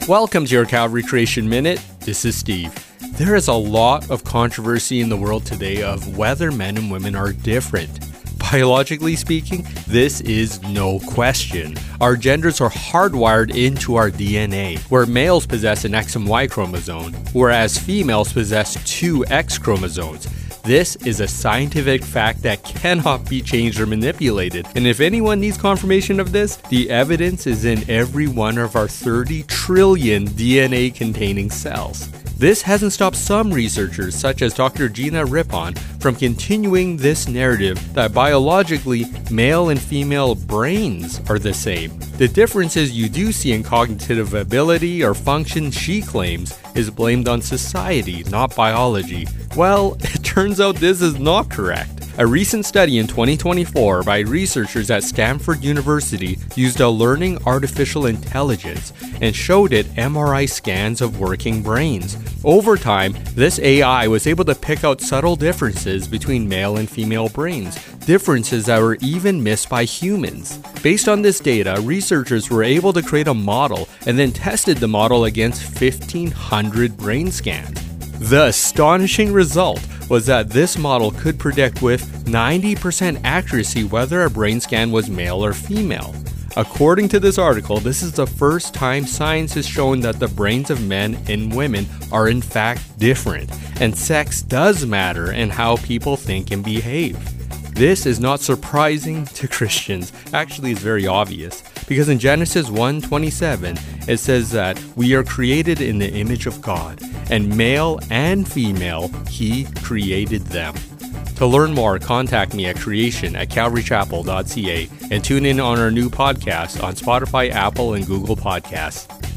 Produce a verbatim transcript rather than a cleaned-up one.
Welcome to your Calvary Creation Minute. This is Steve. There is a lot of controversy in the world today of whether men and women are different. Biologically speaking, this is no question. Our genders are hardwired into our D N A, where males possess an X and Y chromosome, whereas females possess two X chromosomes. This is a scientific fact that cannot be changed or manipulated. And if anyone needs confirmation of this, the evidence is in every one of our thirty trillion D N A containing cells. This hasn't stopped some researchers, such as Doctor Gina Rippon, from continuing this narrative that biologically male and female brains are the same. The differences you do see in cognitive ability or function, she claims, is blamed on society, not biology. Well, it turns out this is not correct. A recent study in twenty twenty-four by researchers at Stanford University used a learning artificial intelligence and showed it M R I scans of working brains. Over time, this A I was able to pick out subtle differences between male and female brains, differences that were even missed by humans. Based on this data, researchers were able to create a model and then tested the model against fifteen hundred brain scans. The astonishing result was that this model could predict with ninety percent accuracy whether a brain scan was male or female. According to this article, this is the first time science has shown that the brains of men and women are in fact different, and sex does matter in how people think and behave. This is not surprising to Christians. Actually, it's very obvious, because in Genesis one twenty-seven, it says that we are created in the image of God, and male and female, He created them. To learn more, contact me at creation at calvary chapel dot c a and tune in on our new podcast on Spotify, Apple, and Google Podcasts.